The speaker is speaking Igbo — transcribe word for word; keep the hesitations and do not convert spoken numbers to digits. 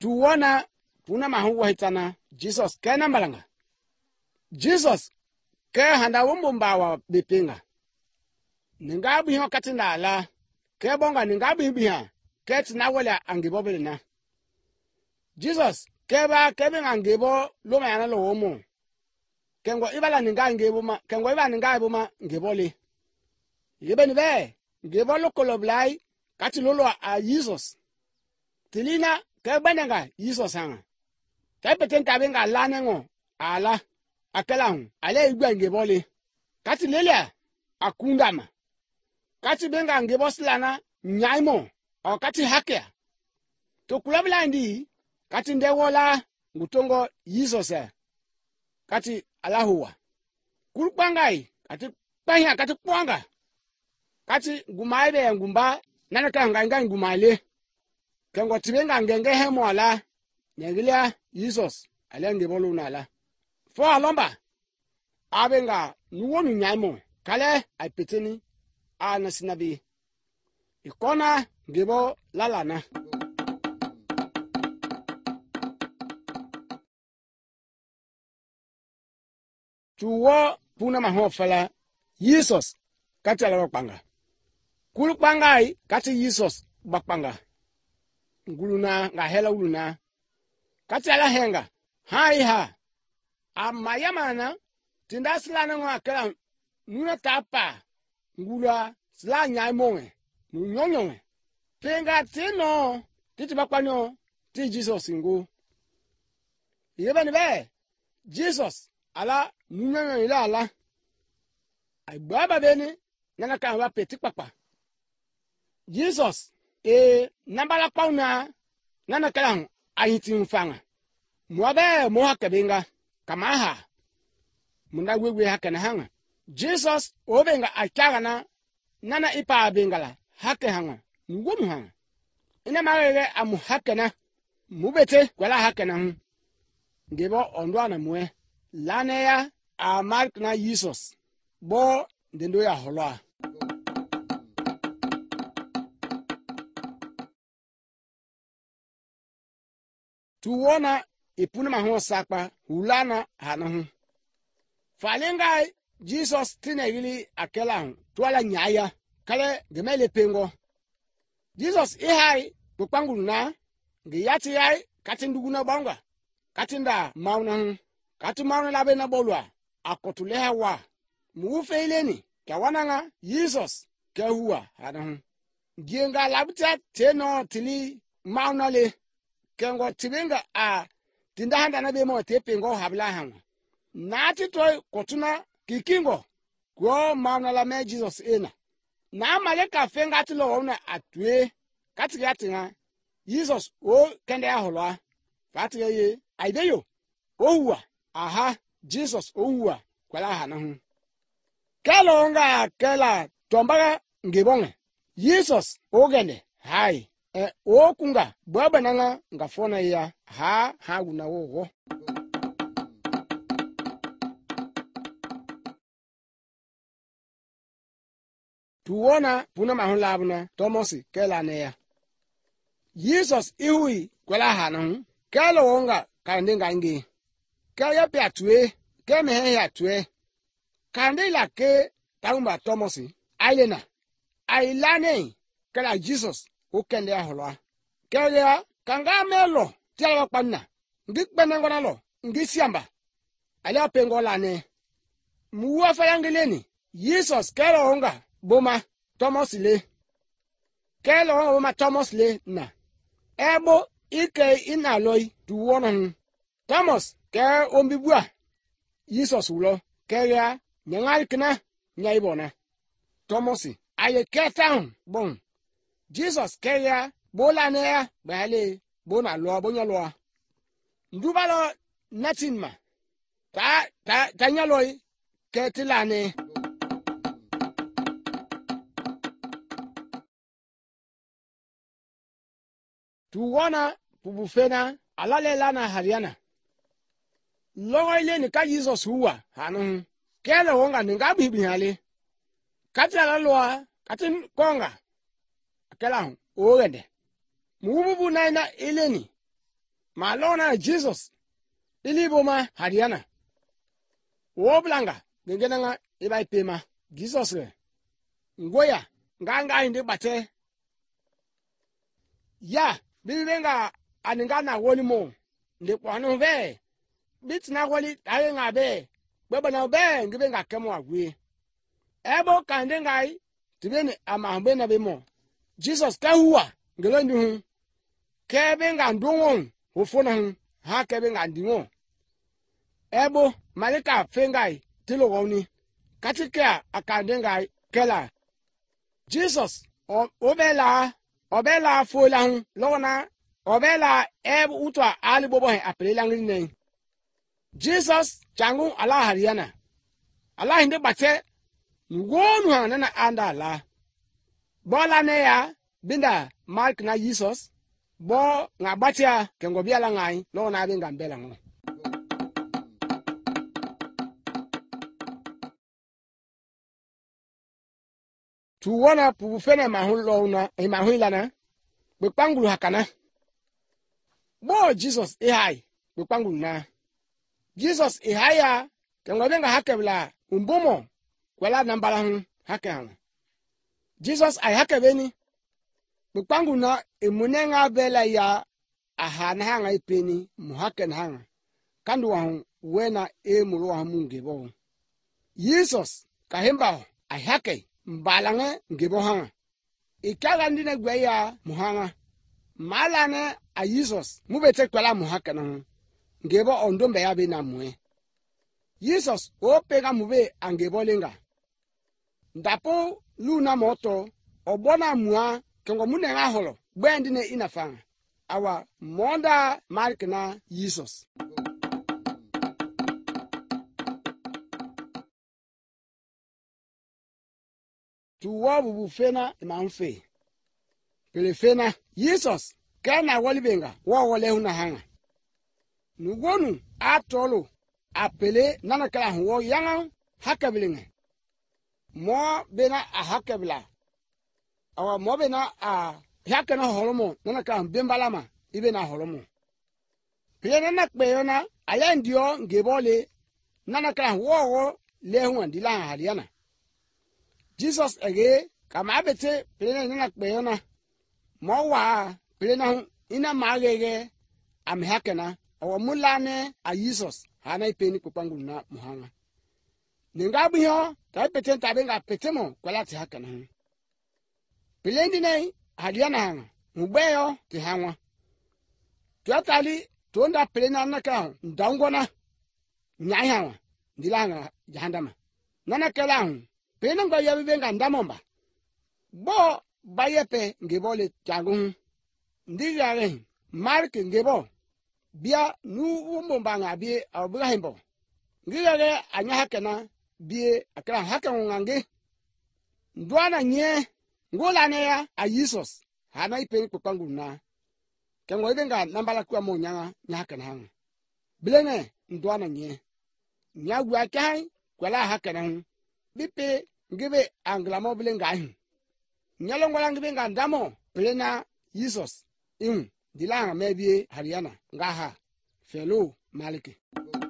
tuona puna mahuwa hitana Jesus kena malanga. Jesus ke handa wumbu mbawa bipinga. Ningabu hiyo katinda ala. Ke bonga ningabu hibiha. Ke tinawala angibobele na. Jesus keba kebe ngibo luma yana lo womo. Kengo ibala ninga ngibo ma kengo ibala ninga ibo ma ngibole. Yebe ni be ngibo lokolo blai kati lolo a Jesus. Tilina kebenga Jesus hanga. Kepeten tabenga lanengo ala akalang ale igwa ngebole. Kati lelia akundama. Kati benga ngeboslana nyaimo o kati hakea. To kulabla ndi kati ndewola ngutongo Jesus kati alahuwa. Kulpangai kati panya kati kwanga. Kati ngumaile ngumba nanaka nganga ngumaile. Kengo tibenga ngenge hemo ala nyegilia Jesus ale ngebolo unala. Fo alomba abenga nuwonu nyaimo kale aipeteni ana sinabi ikona ngebo lalana. Tuwo puna mahofala Jesus kati ala bakpanga. Kulu pangai kati Jesus bakpanga. Nguluna nga hela uluna. Kati ala henga. Hai ha. Amayamana tinda silana ngwa kala nuna tapa. Ngula sila nyai monge. Nunyonyonge. Tenga tino. Titi bakwanyo. Ti Jesus ngu. Yeba nibe. Jesus ala nunyonyonge ila ala. Ay baba bene. Nana kan wa peti papa. Jesus. E nambala pauna. Nana kan ayiti mfanga. Mwabe moha kabenga. Kamaha. Munda wewe haka na hanga. Jesus obenga achagana. Nana ipa abengala. Hake hanga. Ngunu hanga. Ina marege amu hake na. Mubete kwala hake na hanga. Ngebo ondwa na mwe. Lane ya a mark na Jesus. Bo ndendo ya holwa. Tuwona ipuna maho sakpa hulana hanahu. Falengai Jesus tina yili akelang tuala nyaya kale gemele pengo. Jesus ihai pupangulu na giyati yai katinduguna bonga. Katinda mauna kati mauna labe na bolwa akotuleha wa. Mufe ileni kia wananga Jesus kia huwa hanahu. Gienga labita teno tili mauna le. Kengo tibenga a tindahanda na bemo te pengo habla hanga. Nati toy kotuna kikingo kwa mauna la me Jesus ena. Na maleka fenga tilo ona atwe kati gati nga Jesus o kende ya holwa. Fati ye aideyo o huwa aha Jesus o huwa kwa la hana hu. Kelo nga kela tombaga ngebonge Jesus o gende hai. E o kunga baba nanga ngafona ya ha ha una wo. Tuona puna mahulabuna Tomosi kela neya. Jesus ihui kwela hanu kela wonga kandenga ngi. Kaya pe atue ke mehe atue. Kande la ke taumba Tomosi ailena. Ailane kela Jesus ukende ya holwa. Kaya kanga melo tiala wakpanna. Ngik benengona lo. Ngisiamba. Alia pengola ne. Muwa fayangileni. Jesus kela onga. Boma Thomas le. Kelo onga boma Thomas le na. Ebo ike inaloi tuwona. Thomas ke ombibua. Jesus ulo. Kaya nyangal kina nyaibona. Thomas aye ketaun bon. Jesus kaya bola nea bale bona loa bonya loa. Ndubalo natinma. Ta ta tanyaloi ketilane. Tuwana pubufena alale lana hariana. Longa ile ni ka Jesus huwa hanu. Kele wonga ninga bibi hali. Kati ala loa kati konga. Akela hu ogende. Mububu naina ile ni. malona Jesus iliboma hariana wo blanga gengenanga ibai pema Jesus le ngoya nganga inde bate ya bibenga aningana woli mo ndi kwanu be bitna woli aye ngabe gbebana be ngibenga kemo agwe ebo kande ngai tibene amahbe na bemo Jesus ka huwa ngelo ndi hu kebenga ndungu hufuna hu ha kebenga ndingo ebo malika fengai tilo woni katika akande ngai kela Jesus obela obela fola hu lona obela ebu utwa ali bobo he apela ngine Jesus changu ala hariana ala hinde bate ngonu hana na anda ala bola ne ya binda mark na Jesus bo ngabatia kengo biala ngai lona binga mbela ngo tuwana pufene mahulo na e mahula na bekpangulu hakana bo Jesus e hai bekpangulu na Jesus e haya kengo benga hakebla umbomo kwala nambala hu hakana Jesus ai hakebeni bekpangulu na emunenga bela ya ahana hanga ipeni muhaken hanga kandu wa wena e mulu wa munge bo Jesus kahemba ai hake mbalange ngebo hanga ikaga ndine gweya muhanga malane a Jesus mubete kwala muhakana ngebo ondombe ya be na mwe Jesus opega mube angebo lenga ndapo luna moto obona mua kengo munenga holo gbendine inafanga awa monda mark na Jesus tuwa bubu fena imamfe pele fena Jesus kana walibenga wa wole huna hanga nugonu atolo apele nana kala ho yanga hakabilinga mo bena a hakabila awa mo bena a yakana holomo nana kala bembalama ibena holomo pele nana kpeyona aya ndio ngebole nana kala ho wo le hu andila haliana Jesus ege kama abete pele nana kpeyona mo wa pele na ina magege am hakana awa mulane a Jesus hana ipeni kupangu na muhanga ningabu yo tai peten tabenga petemo kwala ti hakana pelendi nei hadiana hanga mubeyo ti hanwa tuatali tonda pelena naka ndangona nyaya ndilanga jahandama nana kala pena ngo yabenga ndamomba bo bayepe ngebole tangu ndiyare mark ngebo bia nu umomba ngabe abuga hembo ngiyare anya hakana bie akara hakan ngange ndwana nye ngola ne ya a Jesus hana ipeni kupangu na kengo ibenga nambala kwa monyanga nyakana hanga bilene ndwana nye nyagwa kai kwala hakana bipe ngibe anglamo bilenga hin nyalongola ngibe ngandamo bilena Jesus in dilanga mebie hariana ngaha felo malike